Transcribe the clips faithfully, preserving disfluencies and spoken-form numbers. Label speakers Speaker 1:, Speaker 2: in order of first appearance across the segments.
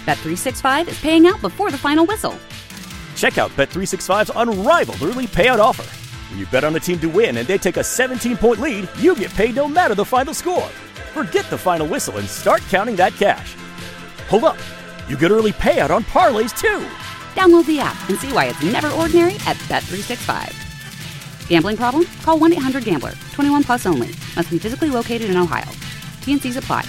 Speaker 1: Bet three sixty-five is paying out before the final whistle.
Speaker 2: Check out Bet three sixty-five's unrivaled early payout offer. When you bet on a team to win and they take a seventeen-point lead, you get paid no matter the final score. Forget the final whistle and start counting that cash. Hold up. You get early payout on parlays, too.
Speaker 1: Download the app and see why it's never ordinary at Bet three sixty-five. Gambling problem? Call one eight hundred gambler. twenty-one plus only. Must be physically located in Ohio. T and C's apply.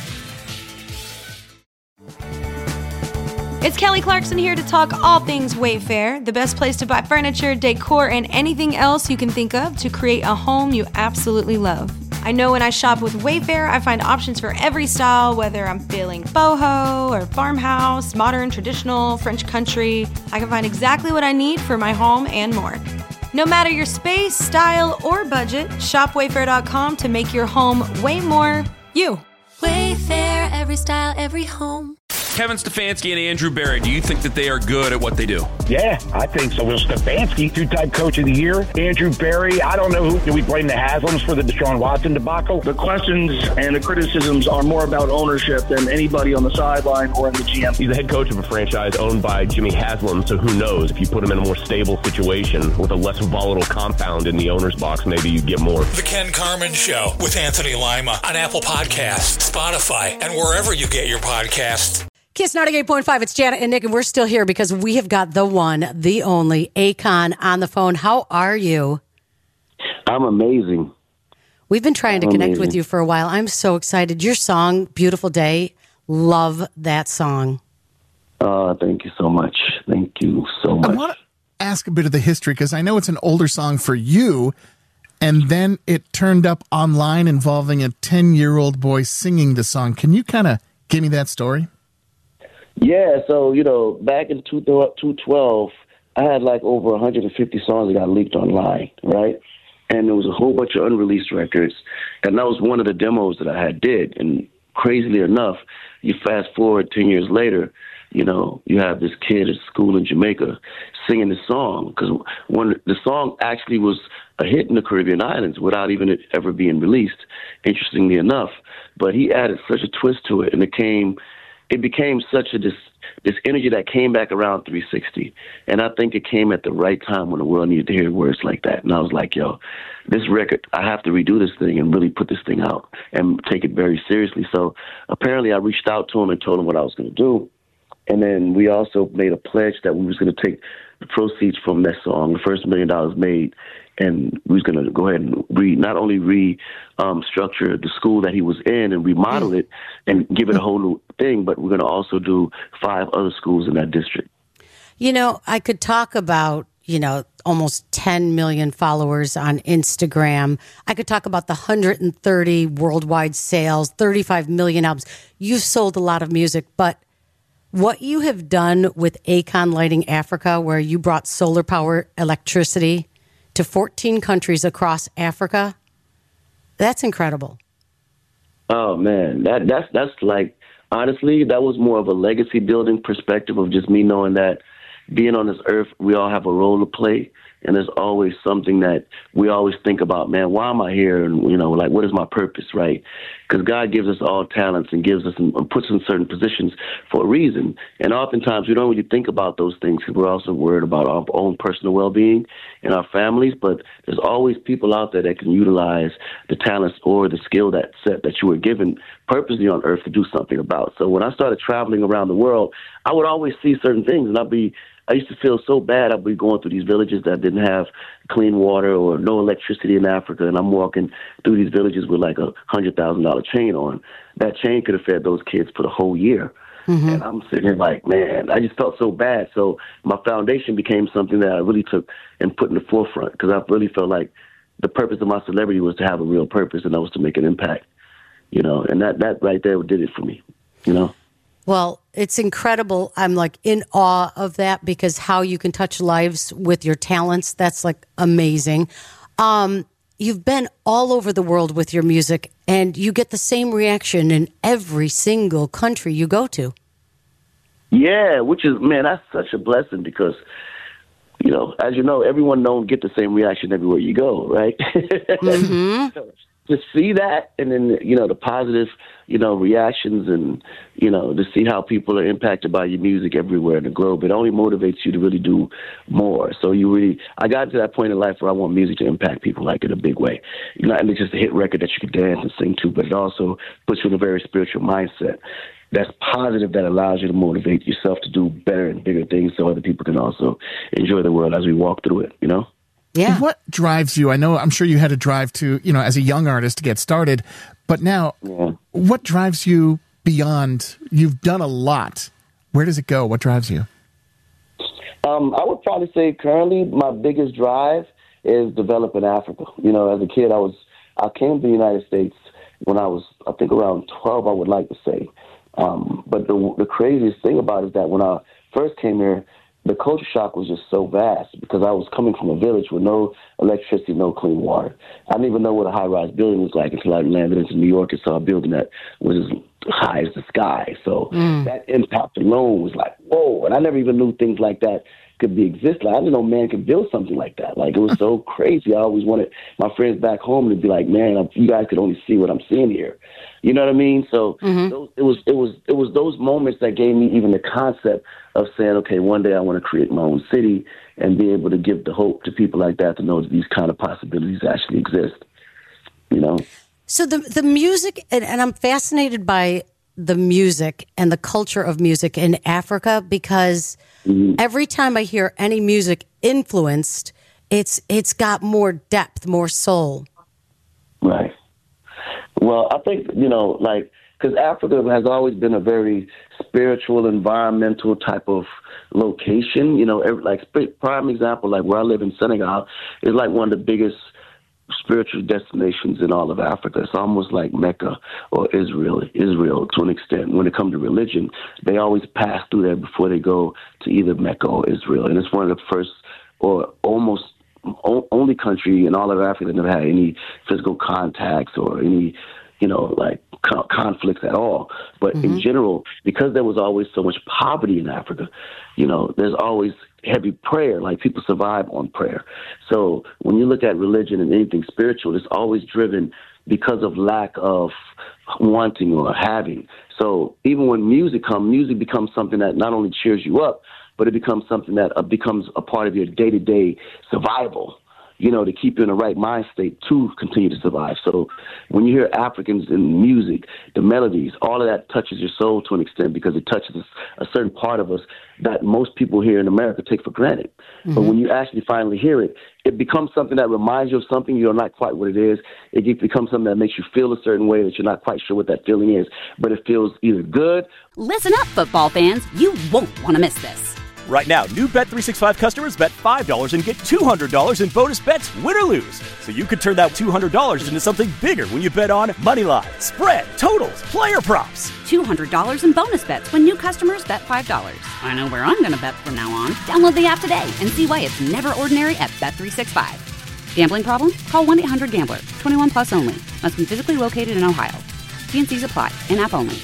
Speaker 3: It's Kelly Clarkson here to talk all things Wayfair, the best place to buy furniture, decor, and anything else you can think of to create a home you absolutely love. I know when I shop with Wayfair, I find options for every style, whether I'm feeling boho or farmhouse, modern, traditional, French country. I can find exactly what I need for my home and more. No matter your space, style, or budget, shop wayfair dot com to make your home way more you.
Speaker 4: Wayfair, every style, every home.
Speaker 5: Kevin Stefanski and Andrew Berry, do you think that they are good at what they do?
Speaker 6: Yeah, I think so. Well, Stefanski, two-time coach of the year. Andrew Berry, I don't know who. Do we blame the Haslams for the Deshaun Watson debacle?
Speaker 7: The questions and the criticisms are more about ownership than anybody on the sideline or in the G M.
Speaker 8: He's the head coach of a franchise owned by Jimmy Haslam, so who knows? If you put him in a more stable situation with a less volatile compound in the owner's box, maybe you get more.
Speaker 9: The Ken Carman Show with Anthony Lima on Apple Podcasts, Spotify, and wherever you get your podcasts.
Speaker 10: Kiss ninety-eight point five, it's Janet and Nick, and we're still here because we have got the one, the only, Akon on the phone. How are you?
Speaker 11: I'm amazing.
Speaker 10: We've been trying to
Speaker 11: I'm
Speaker 10: connect
Speaker 11: amazing.
Speaker 10: with you for a while. I'm so excited. Your song, Beautiful Day, love that song.
Speaker 11: Uh, thank you so much. Thank you so much.
Speaker 12: I want to ask a bit of the history because I know it's an older song for you, and then it turned up online involving a ten-year-old boy singing the song. Can you kind of give me that story?
Speaker 11: Yeah, so, you know, back in two twelve, I had like over one hundred fifty songs that got leaked online, right? And there was a whole bunch of unreleased records, and that was one of the demos that I had did. And crazily enough, you fast forward ten years later, you know, you have this kid at school in Jamaica singing this song, because when the song actually was a hit in the Caribbean islands without even it ever being released, interestingly enough. But he added such a twist to it, and it came... It became such a this this energy that came back around three sixty, and I think it came at the right time when the world needed to hear words like that. And I was like, "Yo, this record, I have to redo this thing and really put this thing out and take it very seriously." So apparently, I reached out to him and told him what I was going to do, and then we also made a pledge that we was going to take the proceeds from that song, the first million dollars made, and we was going to go ahead and re not only re um, structure the school that he was in and remodel it and give it a whole new thing, but we're going to also do five other schools in that district.
Speaker 10: You know, I could talk about, you know, almost ten million followers on Instagram. I could talk about the one hundred thirty worldwide sales, thirty-five million albums. You've sold a lot of music, but what you have done with Akon Lighting Africa, where you brought solar power electricity to fourteen countries across Africa, that's incredible.
Speaker 11: Oh man, that that's that's like, honestly, that was more of a legacy building perspective of just me knowing that being on this earth, we all have a role to play. And there's always something that we always think about, man, why am I here? And, you know, like, what is my purpose, right? Because God gives us all talents and gives us and puts us in certain positions for a reason. And oftentimes we don't really think about those things because we're also worried about our own personal well-being and our families. But there's always people out there that can utilize the talents or the skill that set that you were given purposely on earth to do something about. So when I started traveling around the world, I would always see certain things, and I'd be I used to feel so bad. I'd be going through these villages that didn't have clean water or no electricity in Africa, and I'm walking through these villages with like a one hundred thousand dollars chain on. That chain could have fed those kids for the whole year. Mm-hmm. And I'm sitting here like, man, I just felt so bad. So my foundation became something that I really took and put in the forefront because I really felt like the purpose of my celebrity was to have a real purpose, and that was to make an impact, you know, and that, that right there did it for me, you know.
Speaker 10: Well, it's incredible. I'm like in awe of that because how you can touch lives with your talents, that's like amazing. Um, you've been all over the world with your music and you get the same reaction in every single country you go to.
Speaker 11: Yeah, which is, man, that's such a blessing because, you know, as you know, everyone don't get the same reaction everywhere you go, right?
Speaker 10: Mm-hmm.
Speaker 11: to see that, and then, you know, the positive, you know, reactions, and, you know, to see how people are impacted by your music everywhere in the globe, it only motivates you to really do more. So you really, I got to that point in life where I want music to impact people like in a big way. Not only just a hit record that you can dance and sing to, but it also puts you in a very spiritual mindset that's positive, that allows you to motivate yourself to do better and bigger things so other people can also enjoy the world as we walk through it, you know?
Speaker 10: Yeah.
Speaker 12: What drives you? I know, I'm sure you had to drive to, you know, as a young artist to get started, but now
Speaker 11: yeah.
Speaker 12: what drives you beyond? You've done a lot. Where does it go? What drives you?
Speaker 11: Um, I would probably say currently my biggest drive is developing Africa. You know, as a kid, I was, I came to the United States when I was, I think around twelve, I would like to say. Um, but the, the craziest thing about it is that when I first came here, the culture shock was just so vast because I was coming from a village with no electricity, no clean water. I didn't even know what a high-rise building was like until I landed into New York and saw a building that was as high as the sky. So mm. that impact alone was like, whoa. And I never even knew things like that could be exist. Like, I didn't know man could build something like that. Like, it was so crazy. I always wanted my friends back home to be like, man, you guys could only see what I'm seeing here. You know what I mean? So mm-hmm. those, it was it was it was those moments that gave me even the concept of saying, okay, one day I want to create my own city and be able to give the hope to people like that to know that these kind of possibilities actually exist. You know.
Speaker 10: So the the music, and, and I'm fascinated by the music and the culture of music in Africa because mm-hmm. every time I hear any music influenced, it's it's got more depth, more soul.
Speaker 11: Right. Well, I think, you know, like, because Africa has always been a very spiritual, environmental type of location. You know, every, like, prime example, like where I live in Senegal, is like one of the biggest spiritual destinations in all of Africa. It's almost like Mecca or Israel, Israel to an extent. When it comes to religion, they always pass through there before they go to either Mecca or Israel. And it's one of the first or almost only country in all of Africa that never had any physical contacts or any, you know, like co- conflicts at all. But mm-hmm. in general, because there was always so much poverty in Africa, you know, there's always heavy prayer. Like, people survive on prayer. So when you look at religion and anything spiritual, it's always driven because of lack of wanting or having. So even when music comes, music becomes something that not only cheers you up, but it becomes something that uh, becomes a part of your day-to-day survival, you know, to keep you in the right mind state to continue to survive. So when you hear Africans in music, the melodies, all of that touches your soul to an extent because it touches a certain part of us that most people here in America take for granted. Mm-hmm. But when you actually finally hear it, it becomes something that reminds you of something you're not quite what it is. It becomes something that makes you feel a certain way that you're not quite sure what that feeling is, but it feels either good.
Speaker 1: Listen up, football fans. You won't want to miss this.
Speaker 2: Right now, new Bet three sixty-five customers bet five dollars and get two hundred dollars in bonus bets, win or lose. So you could turn that two hundred dollars into something bigger when you bet on money line, spread, totals, player props.
Speaker 1: two hundred dollars in bonus bets when new customers bet five dollars. I know where I'm going to bet from now on. Download the app today and see why it's never ordinary at Bet three sixty-five. Gambling problem? Call one eight hundred gambler. twenty-one plus only. Must be physically located in Ohio. T and C's apply. In-app only.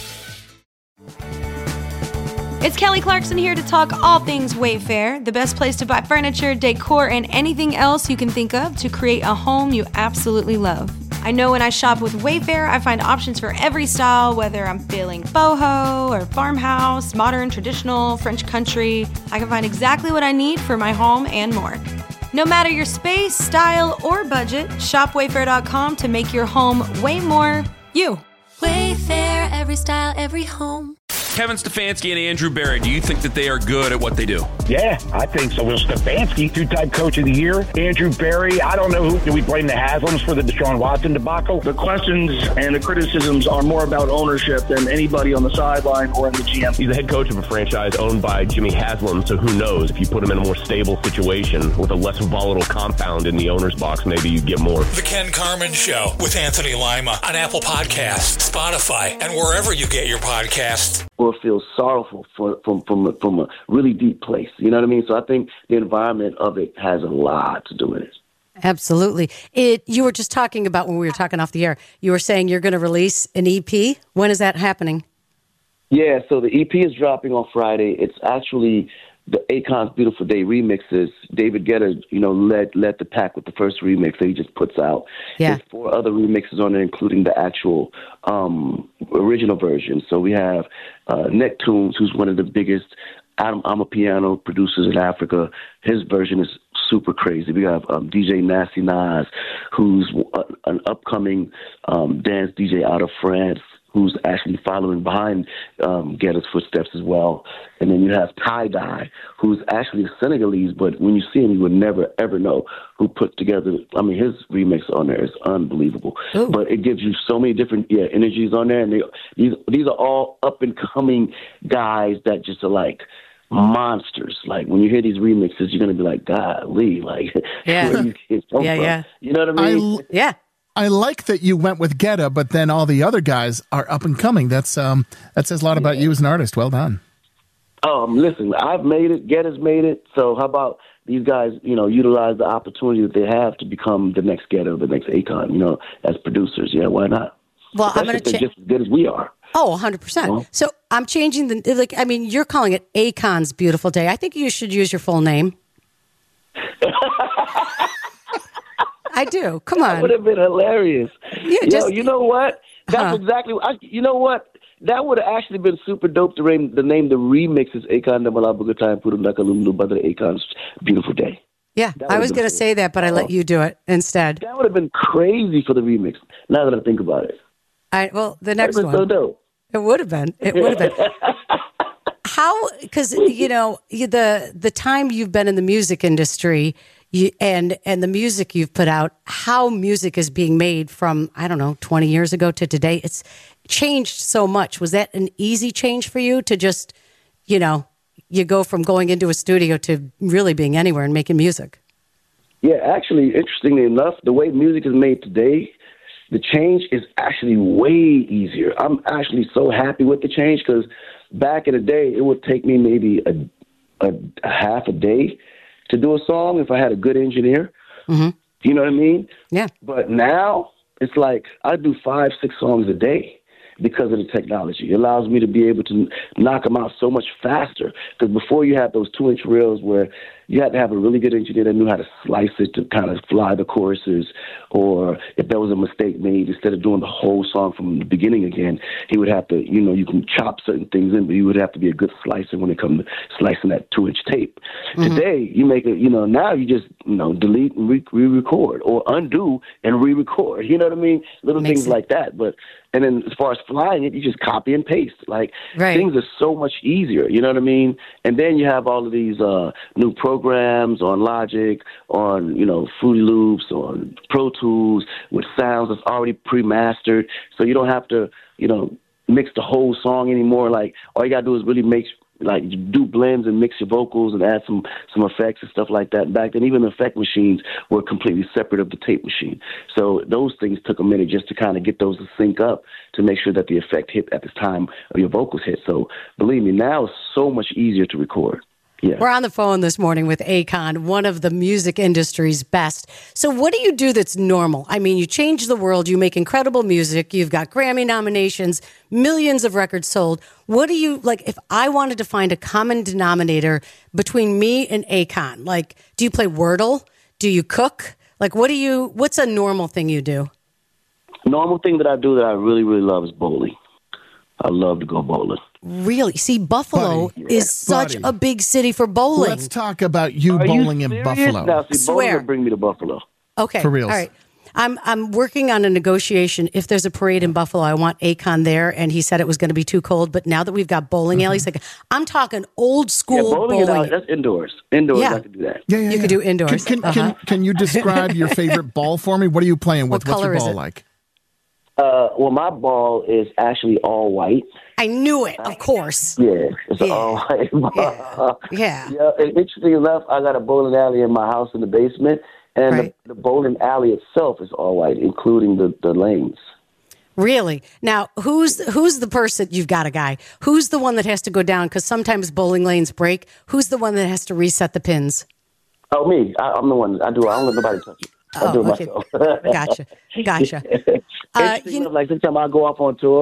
Speaker 3: It's Kelly Clarkson here to talk all things Wayfair, the best place to buy furniture, decor, and anything else you can think of to create a home you absolutely love. I know when I shop with Wayfair, I find options for every style, whether I'm feeling boho or farmhouse, modern, traditional, French country. I can find exactly what I need for my home and more. No matter your space, style, or budget, shop wayfair dot com to make your home way more you.
Speaker 4: Wayfair, every style, every home.
Speaker 5: Kevin Stefanski and Andrew Berry, do you think that they are good at what they do?
Speaker 6: Yeah, I think so. Will Stefanski, two-time coach of the year. Andrew Berry, I don't know who. Do we blame the Haslam's for the Deshaun Watson debacle?
Speaker 7: The questions and the criticisms are more about ownership than anybody on the sideline or in the G M.
Speaker 8: He's the head coach of a franchise owned by Jimmy Haslam, so who knows? If you put him in a more stable situation with a less volatile compound in the owner's box, maybe you get more.
Speaker 9: The Ken Carman Show with Anthony Lima on Apple Podcasts, Spotify, and wherever you get your podcasts.
Speaker 11: Or feel sorrowful for, from from a, from a really deep place. You know what I mean? So I think the environment of it has a lot to do with it.
Speaker 10: Absolutely. It. You were just talking about when we were talking off the air. You were saying you're going to release an E P. When is that happening?
Speaker 11: Yeah, so the E P is dropping on Friday. It's actually the Akon's Beautiful Day remixes. David Guetta, you know, led led the pack with the first remix that he just puts out.
Speaker 10: Yeah.
Speaker 11: There's four other remixes on there, including the actual um, original version. So we have uh, Necktunes, who's one of the biggest I'm, I'm a piano producers in Africa. His version is super crazy. We have um, D J Nasty Nas, who's a, an upcoming um, dance D J out of France, who's actually following behind um, Guetta's footsteps as well. And then you have Tie Dye, who's actually Senegalese, but when you see him, you would never, ever know who put together. I mean, his remix on there is unbelievable. Ooh. But it gives you so many different yeah, energies on there. And they, these, these are all up-and-coming guys that just are like monsters. Like, when you hear these remixes, you're going to be like, golly, like,
Speaker 10: yeah.
Speaker 11: where you kids come
Speaker 10: yeah,
Speaker 11: from?
Speaker 10: yeah.
Speaker 11: You know what I mean?
Speaker 10: I, yeah.
Speaker 12: I like that you went with Guetta, but then all the other guys are up and coming. That's um, that says a lot about you as an artist. Well done.
Speaker 11: Um, listen, I've made it. Guetta's made it. So how about these guys? You know, utilize the opportunity that they have to become the next Guetta or the next Akon. You know, as producers. Yeah, why not?
Speaker 10: Well,
Speaker 11: Especially
Speaker 10: I'm going to
Speaker 11: change just as good as we are.
Speaker 10: Oh, one hundred percent. Well, so I'm changing the like. I mean, you're calling it Akon's Beautiful Day. I think you should use your full name. I do. Come on.
Speaker 11: That would have been hilarious.
Speaker 10: Yeah,
Speaker 11: Yo,
Speaker 10: just,
Speaker 11: you know what? That's
Speaker 10: uh-huh.
Speaker 11: exactly. I, you know what? That would have actually been super dope to name the name the remix is Akon da Malabuga and Puru Nakalumlu Badr Akon's Beautiful Day.
Speaker 10: Yeah, I was going to say that, but I let you do it instead.
Speaker 11: That would have been crazy for the remix. Now that I think about it.
Speaker 10: I well, the next one.
Speaker 11: So dope.
Speaker 10: It would have been. It would have been. How? Because you know the the time you've been in the music industry. You, and and the music you've put out, how music is being made from, I don't know, twenty years ago to today, it's changed so much. Was that an easy change for you to just, you know, you go from going into a studio to really being anywhere and making music?
Speaker 11: Yeah, actually, interestingly enough, the way music is made today, the change is actually way easier. I'm actually so happy with the change because back in the day, it would take me maybe a, a, a half a day to do a song if I had a good engineer.
Speaker 10: Mm-hmm.
Speaker 11: You know what I mean?
Speaker 10: Yeah.
Speaker 11: But now it's like I do five, six songs a day because of the technology. It allows me to be able to knock them out so much faster. Because before you had those two-inch reels where you had to have a really good engineer that knew how to slice it to kind of fly the choruses, or if there was a mistake made, instead of doing the whole song from the beginning again, he would have to, you know, you can chop certain things in, but you would have to be a good slicer when it comes to slicing that two-inch tape. Mm-hmm. Today, you make it, you know, now you just, you know, delete and re- re-record or undo and re-record. You know what I mean? Little Makes things it. like that. But and then as far as flying it, you just copy and paste. Like, right. Things are so much easier. You know what I mean? And then you have all of these uh, new programs on Logic, on, you know, Fruity Loops, on Pro Tools with sounds that's already pre-mastered. So you don't have to, you know, mix the whole song anymore. Like, all you got to do is really make like do blends and mix your vocals and add some some effects and stuff like that. Back then, even the effect machines were completely separate of the tape machine. So those things took a minute just to kind of get those to sync up to make sure that the effect hit at the time of your vocals hit. So believe me, now it's so much easier to record. Yeah.
Speaker 10: We're on the phone this morning with Akon, one of the music industry's best. So what do you do that's normal? I mean, you change the world, you make incredible music, you've got Grammy nominations, millions of records sold. What do you, like, if I wanted to find a common denominator between me and Akon, like, do you play Wordle? Do you cook? Like, what do you, what's a normal thing you do?
Speaker 11: Normal thing that I do that I really, really love is bowling. I love to go bowling.
Speaker 10: Really? See, Buffalo
Speaker 12: Buddy,
Speaker 10: is such
Speaker 12: buddy.
Speaker 10: a big city for bowling.
Speaker 12: Let's talk about you
Speaker 11: Are
Speaker 12: bowling
Speaker 11: you
Speaker 12: in
Speaker 11: serious?
Speaker 12: Buffalo.
Speaker 11: Now, see,
Speaker 10: Swear.
Speaker 11: bowling will bring me to Buffalo.
Speaker 10: Okay.
Speaker 12: For reals.
Speaker 10: All right. I'm I'm working on a negotiation. If there's a parade in Buffalo, I want Akon there. And he said it was going to be too cold. But now that we've got bowling
Speaker 12: Mm-hmm.
Speaker 10: alleys, like I'm talking old school
Speaker 11: Yeah, bowling, is
Speaker 10: bowling.
Speaker 11: out, that's indoors. Indoors,
Speaker 10: Yeah.
Speaker 11: I can do that.
Speaker 12: Yeah, yeah,
Speaker 10: You
Speaker 12: yeah.
Speaker 10: could do indoors.
Speaker 12: Can, can,
Speaker 10: Uh-huh.
Speaker 12: can, can you describe your favorite ball for me? What are you playing with?
Speaker 10: What
Speaker 12: What's your
Speaker 10: color is
Speaker 12: ball
Speaker 10: it?
Speaker 12: like?
Speaker 11: Uh, well, my ball is actually all white.
Speaker 10: I knew it, of course.
Speaker 11: Yeah, it's
Speaker 10: Yeah.
Speaker 11: an all white ball.
Speaker 10: Yeah.
Speaker 11: Yeah, and interesting enough, I got a bowling alley in my house in the basement, and
Speaker 10: Right.
Speaker 11: the, the bowling alley itself is all white, including the, the lanes.
Speaker 10: Really? Now, who's who's the person? You've got a guy. Who's the one that has to go down? Because sometimes bowling lanes break. Who's the one that has to reset the pins?
Speaker 11: Oh, me. I, I'm the one. I do. I don't let nobody touch it. I
Speaker 10: Oh,
Speaker 11: do it
Speaker 10: okay.
Speaker 11: myself.
Speaker 10: Gotcha. Gotcha. Uh,
Speaker 11: Interesting
Speaker 10: you
Speaker 11: enough, like sometimes I go off on tour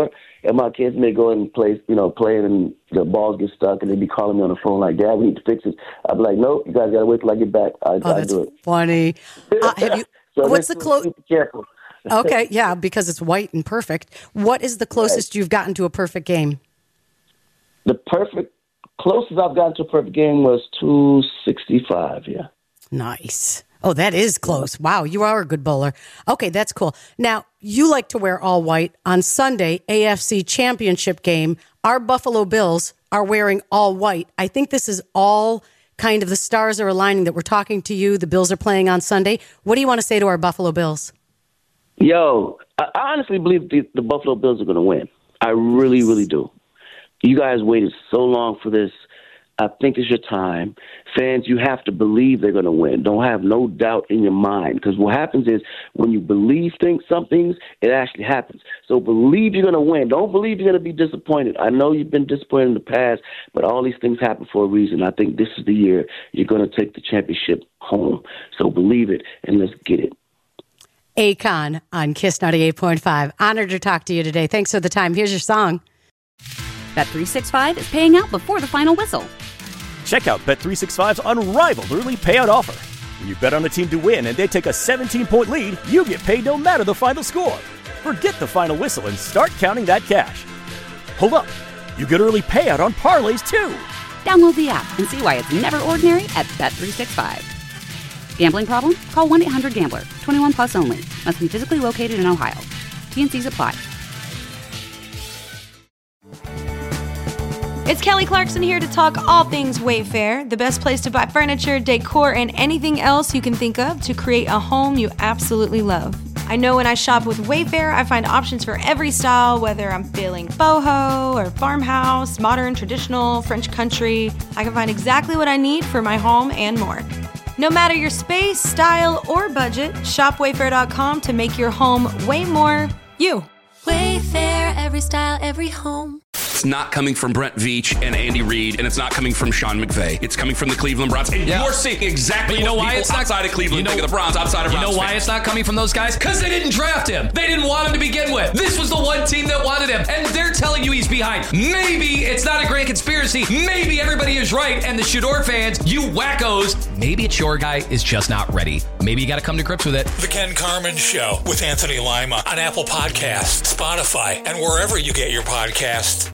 Speaker 11: and my kids may go and play, you know, play and the balls get stuck, and they'd be calling me on the phone like, "Dad, we need to fix it." I'd be like, "Nope, you guys got to wait till I get back. I,
Speaker 10: oh,
Speaker 11: I
Speaker 10: that's
Speaker 11: do it."
Speaker 10: Funny. Uh, have you?
Speaker 11: so
Speaker 10: what's the close?
Speaker 11: Careful.
Speaker 10: Okay, yeah, because it's white and perfect. What is the closest right. you've gotten to a perfect game?
Speaker 11: The perfect closest I've gotten to a perfect game was two sixty-five. Yeah.
Speaker 10: Nice. Oh, that is close. Wow, you are a good bowler. Okay, that's cool. Now, you like to wear all white. On Sunday, A F C Championship game, our Buffalo Bills are wearing all white. I think this is all kind of the stars are aligning that we're talking to you. The Bills are playing on Sunday. What do you want to say to our Buffalo Bills?
Speaker 11: Yo, I honestly believe the, the Buffalo Bills are going to win. I really, really do. You guys waited so long for this. I think it's your time. Fans, you have to believe they're going to win. Don't have no doubt in your mind, because what happens is when you believe things, some things, it actually happens. So believe you're going to win. Don't believe you're going to be disappointed. I know you've been disappointed in the past, but all these things happen for a reason. I think this is the year you're going to take the championship home. So believe it, and let's get it.
Speaker 10: Akon on Kiss ninety-eight point five. Honored to talk to you today. Thanks for the time. Here's your song.
Speaker 1: Bet three sixty-five is paying out before the final whistle.
Speaker 2: Check out Bet three sixty-five's unrivaled early payout offer. When you bet on a team to win and they take a seventeen-point lead, you get paid no matter the final score. Forget the final whistle and start counting that cash. Hold up. You get early payout on parlays, too.
Speaker 1: Download the app and see why it's never ordinary at Bet three sixty-five. Gambling problem? Call one eight hundred gambler. twenty-one plus only. Must be physically located in Ohio. T N Cs apply.
Speaker 3: It's Kelly Clarkson here to talk all things Wayfair, the best place to buy furniture, decor, and anything else you can think of to create a home you absolutely love. I know when I shop with Wayfair, I find options for every style, whether I'm feeling boho or farmhouse, modern, traditional, French country. I can find exactly what I need for my home and more. No matter your space, style, or budget, shop wayfair dot com to make your home way more you.
Speaker 4: Wayfair, every style, every home.
Speaker 5: It's not coming from Brent Veach and Andy Reid, and it's not coming from Sean McVay. It's coming from the Cleveland Browns. And yeah. you're seeing exactly you know what why people it's not, outside of Cleveland you know, think of the Browns, outside of
Speaker 13: You
Speaker 5: Browns
Speaker 13: know why
Speaker 5: fans.
Speaker 13: It's not coming from those guys? Because they didn't draft him. They didn't want him to begin with. This was the one team that wanted him, and they're telling you he's behind. Maybe it's not a grand conspiracy. Maybe everybody is right, and the Shador fans, you wackos, maybe it's your guy is just not ready. Maybe you got to come to grips with it.
Speaker 9: The Ken Carman Show with Anthony Lima on Apple Podcasts, Spotify, and wherever you get your podcasts.